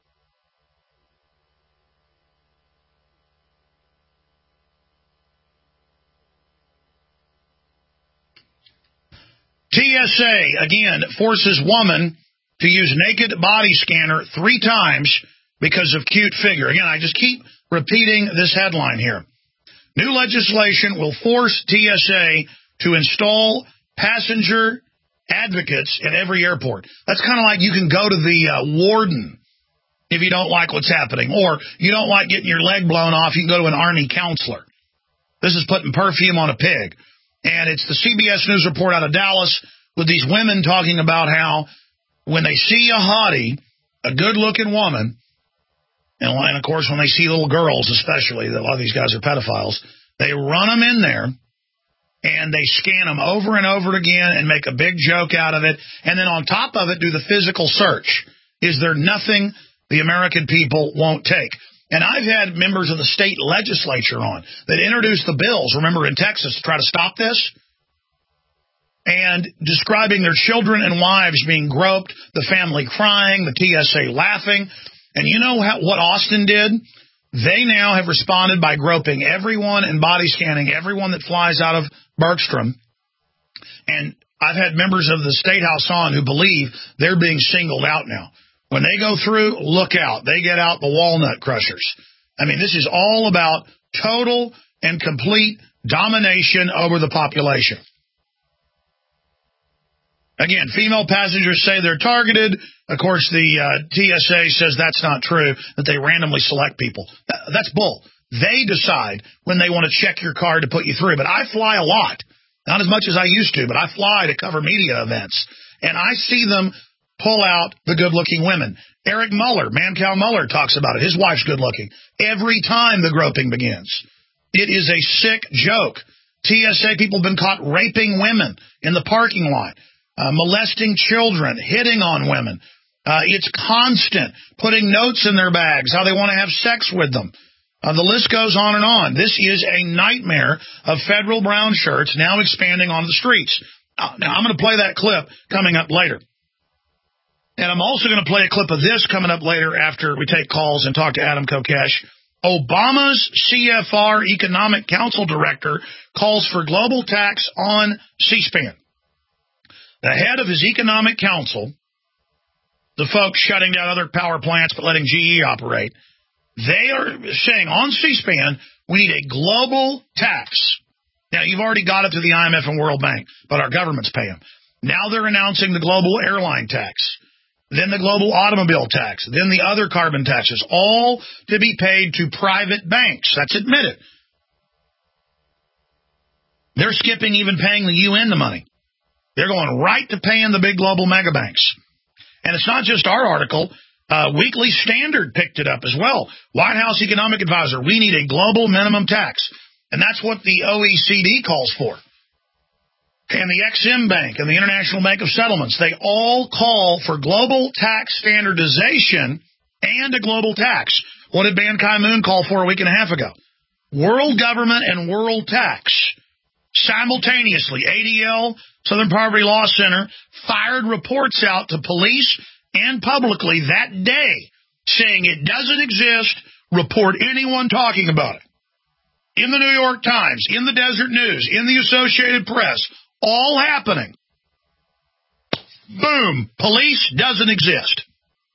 T S A, again, forces woman to use naked body scanner three times because of cute figure. Again, I just keep repeating this headline here. New legislation will force T S A to install passenger advocates at every airport. That's kind of like you can go to the uh, warden if you don't like what's happening, or you don't like getting your leg blown off, you can go to an Army counselor. This is putting perfume on a pig. And it's the C B S News report out of Dallas with these women talking about how when they see a hottie, a good-looking woman, and, and, of course, when they see little girls especially, a lot of these guys are pedophiles, they run them in there, and they scan them over and over again and make a big joke out of it, and then on top of it do the physical search. Is there nothing the American people won't take? And I've had members of the state legislature on that introduced the bills, remember, in Texas, to try to stop this, and describing their children and wives being groped, the family crying, the T S A laughing. And you know how, what Austin did? They now have responded by groping everyone and body scanning everyone that flies out of Bergstrom. And I've had members of the State House on who believe they're being singled out now. When they go through, look out. They get out the walnut crushers. I mean, this is all about total and complete domination over the population. Again, female passengers say they're targeted. Of course, the uh, T S A says that's not true, that they randomly select people. That's bull. They decide when they want to check your card to put you through. But I fly a lot. Not as much as I used to, but I fly to cover media events. And I see them pull out the good-looking women. Eric Mueller, Mancow Mueller, talks about it. His wife's good-looking. Every time the groping begins. It is a sick joke. T S A people have been caught raping women in the parking lot, uh, molesting children, hitting on women. Uh, it's constant, putting notes in their bags, how they want to have sex with them. Uh, the list goes on and on. This is a nightmare of federal brown shirts now expanding on the streets. Uh, now, I'm going to play that clip coming up later. And I'm also going to play a clip of this coming up later after we take calls and talk to Adam Kokesh. Obama's C F R Economic Council Director calls for global tax on C-SPAN. The head of his Economic Council, the folks shutting down other power plants but letting G E operate, they are saying on C-SPAN, we need a global tax. Now, you've already got it to the I M F and World Bank, but our government's paying. Now they're announcing the global airline tax, then the global automobile tax, then the other carbon taxes, all to be paid to private banks. That's admitted. They're skipping even paying the U N the money. They're going right to paying the big global mega banks. And it's not just our article. Uh, Weekly Standard picked it up as well. White House Economic Advisor, we need a global minimum tax. And that's what the O E C D calls for. And the Ex-Im Bank and the International Bank of Settlements, they all call for global tax standardization and a global tax. What did Ban Ki-moon call for a week and a half ago? world government and world tax. Simultaneously, A D L, Southern Poverty Law Center, fired reports out to police and publicly that day saying it doesn't exist, report anyone talking about it. In the New York Times, in the Desert News, in the Associated Press, all happening. Boom, police doesn't exist.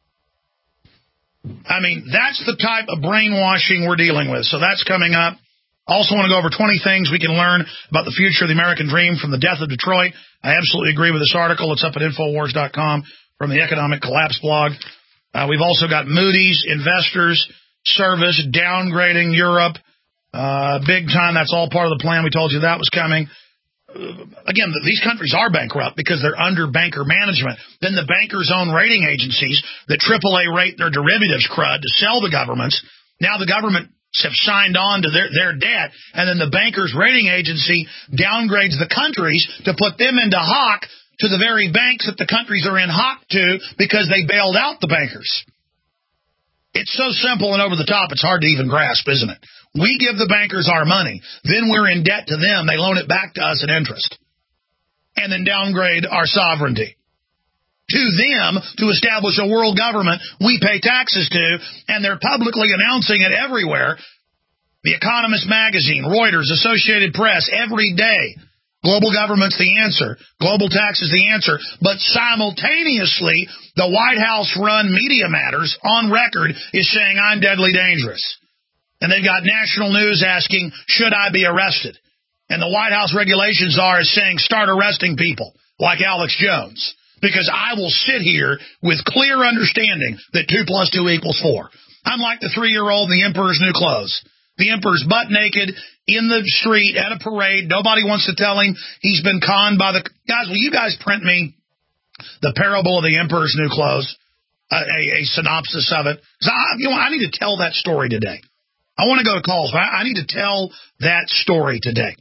I mean, that's the type of brainwashing we're dealing with. So that's coming up. Also want to go over twenty things we can learn about the future of the American dream from the death of Detroit. I absolutely agree with this article. It's up at Infowars dot com from the Economic Collapse blog. Uh, we've also got Moody's Investors Service downgrading Europe. Uh, big time. That's all part of the plan. We told you that was coming. Uh, again, these countries are bankrupt because they're under banker management. Then the bankers own rating agencies that triple A rate their derivatives crud to sell the governments. Now the government have signed on to their, their debt, and then the bankers rating agency downgrades the countries to put them into hock to the very banks that the countries are in hock to because they bailed out the bankers. It's so simple and over the top, it's hard to even grasp, isn't it? We give the bankers our money, then we're in debt to them, they loan it back to us at interest, and then downgrade our sovereignty to them to establish a world government we pay taxes to, and they're publicly announcing it everywhere. The Economist magazine, Reuters, Associated Press, every day. Global government's the answer. Global tax is the answer. But simultaneously, the White House-run Media Matters on record is saying I'm deadly dangerous. And they've got national news asking, should I be arrested? And the White House regulations are is saying start arresting people like Alex Jones. Because I will sit here with clear understanding that two plus two equals four. I'm like the three-year-old in the Emperor's New Clothes. The Emperor's butt naked in the street at a parade. Nobody wants to tell him he's been conned by the... Guys, will you guys print me the parable of the Emperor's New Clothes? A, a, a synopsis of it? Because I, you know, I need to tell that story today. I want to go to calls, but I, I need to tell that story today.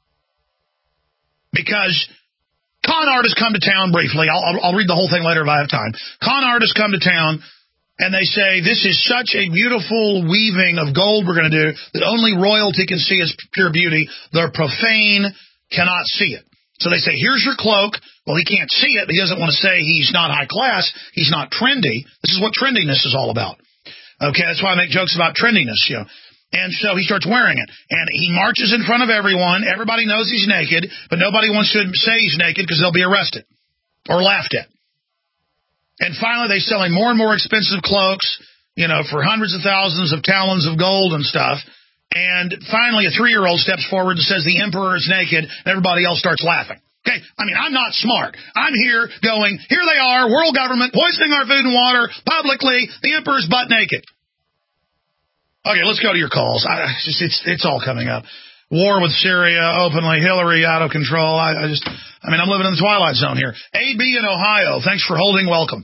Because... con artists come to town briefly. I'll, I'll, I'll read the whole thing later if I have time. Con artists come to town, and they say, this is such a beautiful weaving of gold we're going to do that only royalty can see as pure beauty. The profane cannot see it. So they say, here's your cloak. Well, he can't see it, but he doesn't want to say he's not high class. He's not trendy. This is what trendiness is all about. Okay, that's why I make jokes about trendiness, you know. And so he starts wearing it, and he marches in front of everyone. Everybody knows he's naked, but nobody wants to say he's naked because they'll be arrested or laughed at. And finally, they sell him more and more expensive cloaks, you know, for hundreds of thousands of talons of gold and stuff. And finally, a three-year-old steps forward and says the emperor is naked, and everybody else starts laughing. Okay, I mean, I'm not smart. I'm here going, here they are, world government, poisoning our food and water publicly, the emperor's butt naked. Okay, let's go to your calls. I, it's, just, it's it's all coming up. War with Syria, openly, Hillary out of control. I, I just, I mean, I'm living in the twilight zone here. A B in Ohio, thanks for holding. Welcome.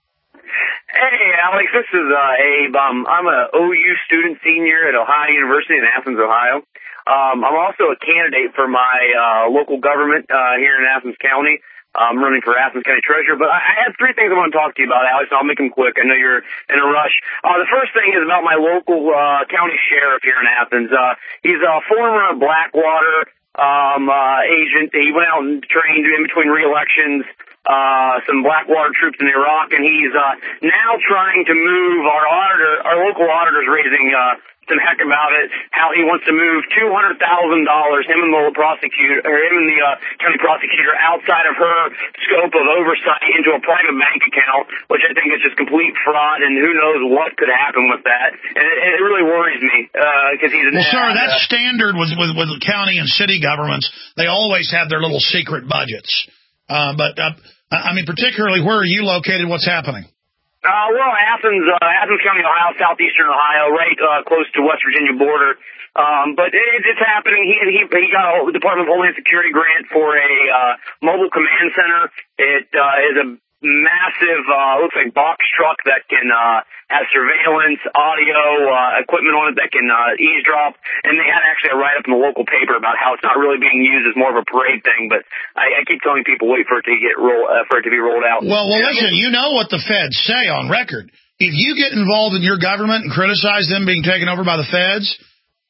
Hey, Alex, this is uh, Abe. Um, I'm a O U student senior at Ohio University in Athens, Ohio. Um, I'm also a candidate for my uh, local government uh, here in Athens County. I'm running for Athens County Treasurer, but I have three things I want to talk to you about, Alex, and I'll make them quick. I know you're in a rush. Uh, the first thing is about my local uh, county sheriff here in Athens. Uh, he's a former Blackwater um, uh, agent. He went out and trained in between re-elections uh, some Blackwater troops in Iraq, and he's uh, now trying to move our auditor, our local auditor's raising uh, some heck about it, how he wants to move two hundred thousand dollars, him and the prosecutor, or him and the uh, county prosecutor, outside of her scope of oversight into a private bank account, which I think is just complete fraud, and who knows what could happen with that. And it, it really worries me, because uh, he's... Well, sir, that's uh, standard with, with, with county and city governments. They always have their little secret budgets. Uh, but, uh, I mean, particularly, where are you located? What's happening? Uh, well, Athens, uh, Athens County, Ohio, southeastern Ohio, right, uh, close to West Virginia border. Um, but it, it's happening. He, he, he got a Department of Homeland Security grant for a, uh, mobile command center. It, uh, is a massive, uh, looks like box truck that can, uh, have surveillance, audio, uh, equipment on it that can, uh, eavesdrop. And they had actually a write-up in the local paper about how it's not really being used as more of a parade thing, but I, I keep telling people wait for it to get roll, uh, for it to be rolled out. Well, well, listen, you know what the feds say on record. If you get involved in your government and criticize them being taken over by the feds,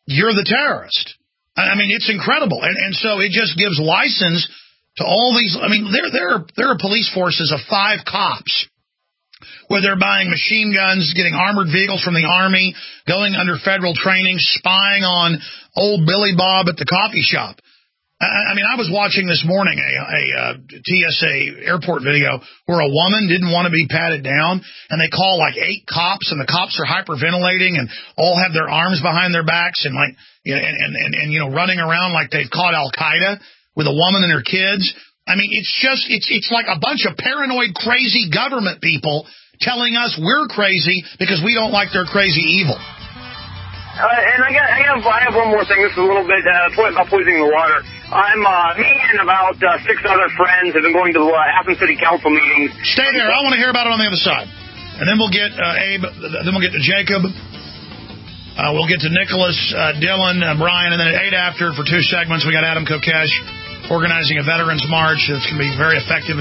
you're the terrorist. I mean, it's incredible. And, and so it just gives license to all these. I mean, there, there, are, there are police forces of five cops where they're buying machine guns, getting armored vehicles from the Army, going under federal training, spying on old Billy Bob at the coffee shop. I mean, I was watching this morning a, a, a T S A airport video where a woman didn't want to be patted down, and they call like eight cops, and the cops are hyperventilating and all have their arms behind their backs and like, you know, and, and, and, and you know, running around like they've caught Al-Qaeda with a woman and her kids. I mean, it's just, it's, it's like a bunch of paranoid, crazy government people telling us we're crazy because we don't like their crazy evil. Uh, and I got, I have, I have one more thing. This is a little bit uh, about poisoning the water. I'm, uh, me and about uh, six other friends have been going to uh, Athens City Council meetings. Stay there. I want to hear about it on the other side. And then we'll get uh, Abe, then we'll get to Jacob. Uh, we'll get to Nicholas, uh, Dylan, uh, Brian, and then at eight after for two segments, we got Adam Kokesh organizing a Veterans March that's going to be very effective.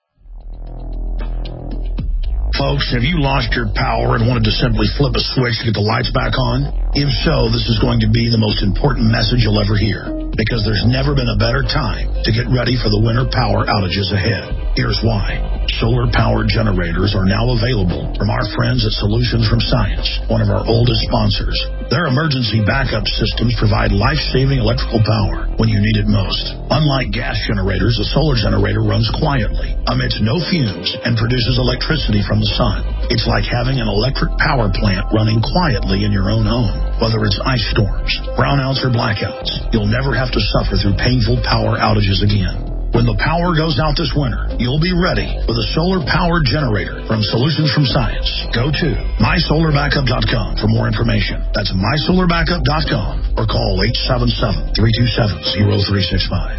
Folks, have you lost your power and wanted to simply flip a switch to get the lights back on? If so, this is going to be the most important message you'll ever hear, because there's never been a better time to get ready for the winter power outages ahead. Here's why. Solar-powered generators are now available from our friends at Solutions from Science, one of our oldest sponsors. Their emergency backup systems provide life-saving electrical power when you need it most. Unlike gas generators, a solar generator runs quietly, emits no fumes, and produces electricity from the sun. It's like having an electric power plant running quietly in your own home. Whether it's ice storms, brownouts, or blackouts, you'll never have to suffer through painful power outages again. When the power goes out this winter, you'll be ready with a solar-powered generator from Solutions from Science. Go to my solar backup dot com for more information. That's my solar backup dot com or call eight seven seven, three two seven, zero three six five.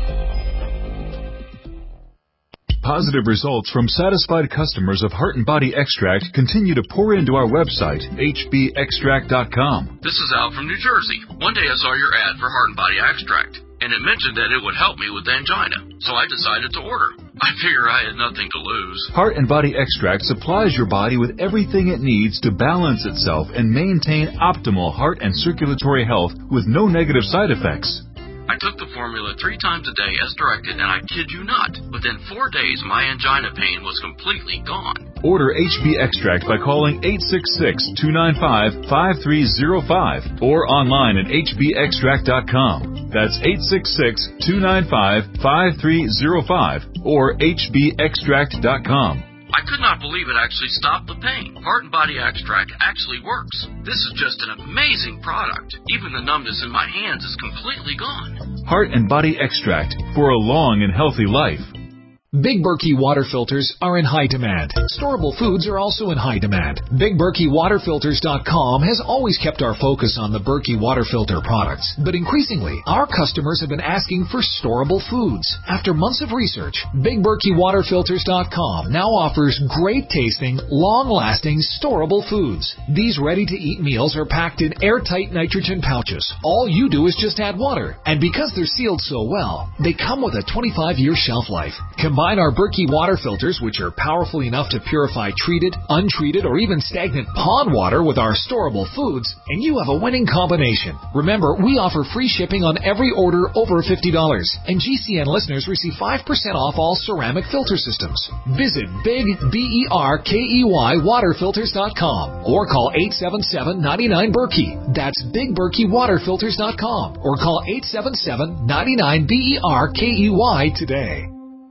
Positive results from satisfied customers of Heart and Body Extract continue to pour into our website, H B extract dot com. This is Al from New Jersey. One day I saw your ad for Heart and Body Extract, and it mentioned that it would help me with angina, so I decided to order. I figure I had nothing to lose. Heart and Body Extract supplies your body with everything it needs to balance itself and maintain optimal heart and circulatory health with no negative side effects. I took the formula three times a day as directed, and I kid you not, within four days my angina pain was completely gone. Order H B Extract by calling eight six six, two nine five, five three zero five or online at H B extract dot com. That's eight six six, two nine five, five three zero five or H B extract dot com. I could not believe it actually stopped the pain. Heart and Body Extract actually works. This is just an amazing product. Even the numbness in my hands is completely gone. Heart and Body Extract for a long and healthy life. Big Berkey water filters are in high demand. Storable foods are also in high demand. Big Berkey Water Filters dot com has always kept our focus on the Berkey water filter products, but increasingly, our customers have been asking for storable foods. After months of research, Big Berkey Water Filters dot com now offers great-tasting, long-lasting, storable foods. These ready-to-eat meals are packed in airtight nitrogen pouches. All you do is just add water, and because they're sealed so well, they come with a twenty-five year shelf life. Combine our Berkey water filters, which are powerful enough to purify treated, untreated, or even stagnant pond water with our storable foods, and you have a winning combination. Remember, we offer free shipping on every order over fifty dollars, and G C N listeners receive five percent off all ceramic filter systems. Visit Big B E R K E Y Water Filters dot com or call eight seven seven, nine nine, Berkey. That's Big Berkey Water Filters dot com or call eight seven seven, nine nine, B E R K E Y today.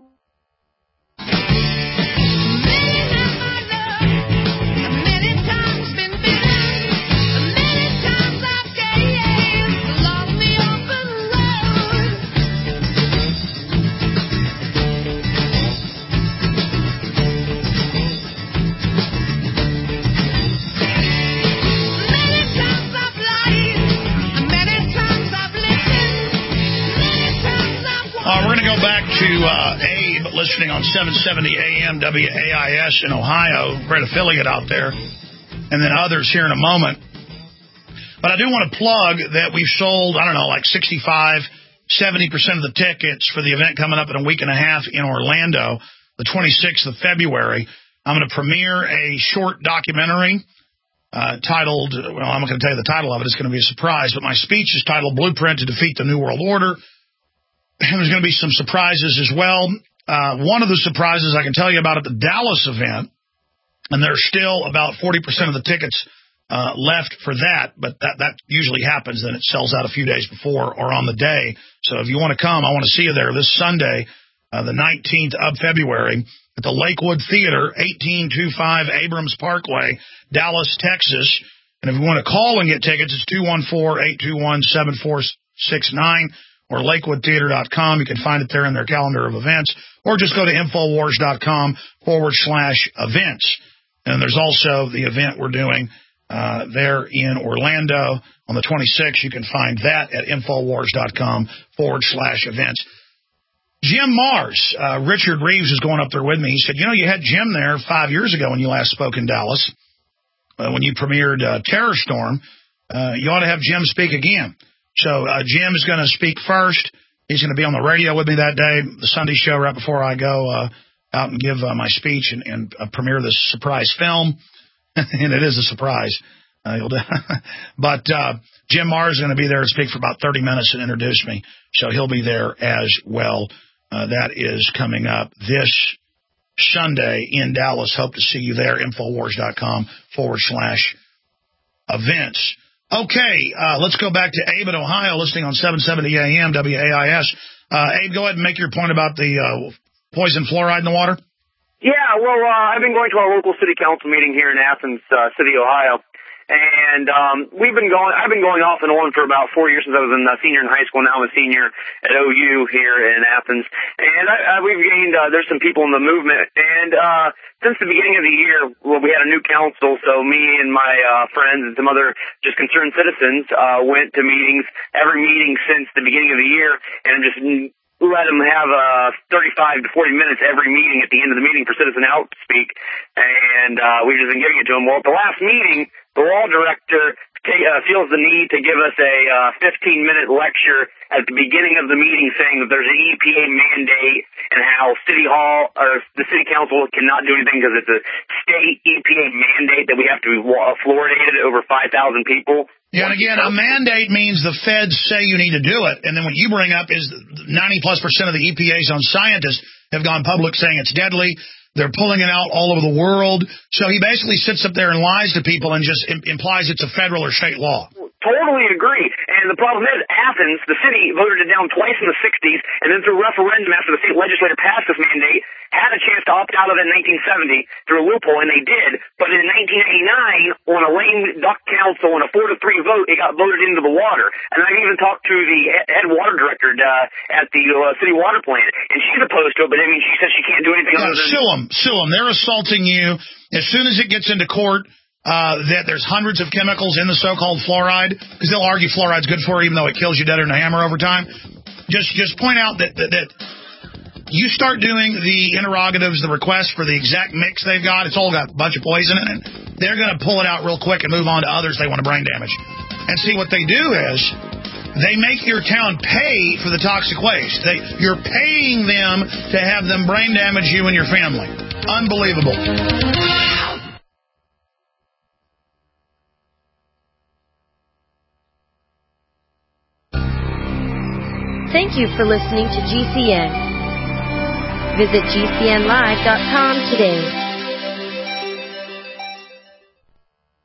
To uh, Abe listening on seven seventy A M W A I S in Ohio, great affiliate out there, and then others here in a moment. But I do want to plug that we've sold, I don't know, like sixty-five, seventy percent of the tickets for the event coming up in a week and a half in Orlando, the twenty-sixth of February. I'm going to premiere a short documentary uh, titled, well, I'm not going to tell you the title of it. It's going to be a surprise. But my speech is titled Blueprint to Defeat the New World Order. And there's going to be some surprises as well. Uh, one of the surprises I can tell you about at the Dallas event, and there's still about forty percent of the tickets uh, left for that, but that, that usually happens. Then it sells out a few days before or on the day. So if you want to come, I want to see you there this Sunday, uh, the nineteenth of February at the Lakewood Theater, eighteen twenty-five Abrams Parkway, Dallas, Texas. And if you want to call and get tickets, it's two one four, eight two one, seven four six nine or lakewood theater dot com. You can find it there in their calendar of events, or just go to infowars.com forward slash events. And there's also the event we're doing uh, there in Orlando on the twenty-sixth. You can find that at infowars.com forward slash events. Jim Mars, uh, Richard Reeves is going up there with me. He said, you know, you had Jim there five years ago when you last spoke in Dallas, uh, when you premiered uh, Terror Storm. Uh, you ought to have Jim speak again. So uh, Jim is going to speak first. He's going to be on the radio with me that day, the Sunday show, right before I go uh, out and give uh, my speech and, and uh, premiere this surprise film. And it is a surprise. Uh, you'll do but uh, Jim Mars is going to be there to speak for about thirty minutes and introduce me. So he'll be there as well. Uh, that is coming up this Sunday in Dallas. Hope to see you there. Infowars.com forward slash events. Okay, uh, let's go back to Abe in Ohio, listening on seven seventy A M W A I S. Uh, Abe, go ahead and make your point about the uh, poison fluoride in the water. Yeah, well, uh, I've been going to our local city council meeting here in Athens uh, City, Ohio, and um, we've been going. I've been going off and on for about four years since I was in uh, senior in high school. Now I'm a senior at O U here in Athens, and I, I, we've gained. Uh, there's some people in the movement, and uh, since the beginning of the year, well, we had a new council. So me and my uh, friends and some other just concerned citizens uh, went to meetings every meeting since the beginning of the year, and just let them have uh, thirty-five to forty minutes every meeting at the end of the meeting for citizen out to speak, and uh, we've just been giving it to them. Well, at the last meeting, the law director t- uh, feels the need to give us a uh, fifteen-minute lecture at the beginning of the meeting saying that there's an E P A mandate and how City Hall or the City Council cannot do anything because it's a state E P A mandate that we have to be uh, fluoridated over five thousand people. Yeah, and again, a mandate means the feds say you need to do it, and then what you bring up is ninety plus percent of the E P A's own scientists have gone public saying it's deadly. They're pulling it out all over the world. So he basically sits up there and lies to people and just im- implies it's a federal or state law. Totally agree. And the problem is, Athens, the city, voted it down twice in the sixties, and then through referendum after the state legislature passed this mandate, had a chance to opt out of it in nineteen seventy through a loophole, and they did. But in nineteen eighty-nine, on a lame duck council and a four to three vote, it got voted into the water. And I've even talked to the head water director uh, at the uh, city water plant, and she's opposed to it, but I mean, she says she can't do anything Yeah, other than... sue them. Sue them. They're assaulting you. As soon as it gets into court, uh, that there's hundreds of chemicals in the so-called fluoride, because they'll argue fluoride's good for you, even though it kills you deader than a hammer over time. Just just point out that, that, that you start doing the interrogatives, the requests for the exact mix they've got. It's all got a bunch of poison in it. They're going to pull it out real quick and move on to others they want to brain damage. And see, what they do is they make your town pay for the toxic waste. They, you're paying them to have them brain damage you and your family. Unbelievable. Thank you for listening to G C N. Visit G C N live dot com today.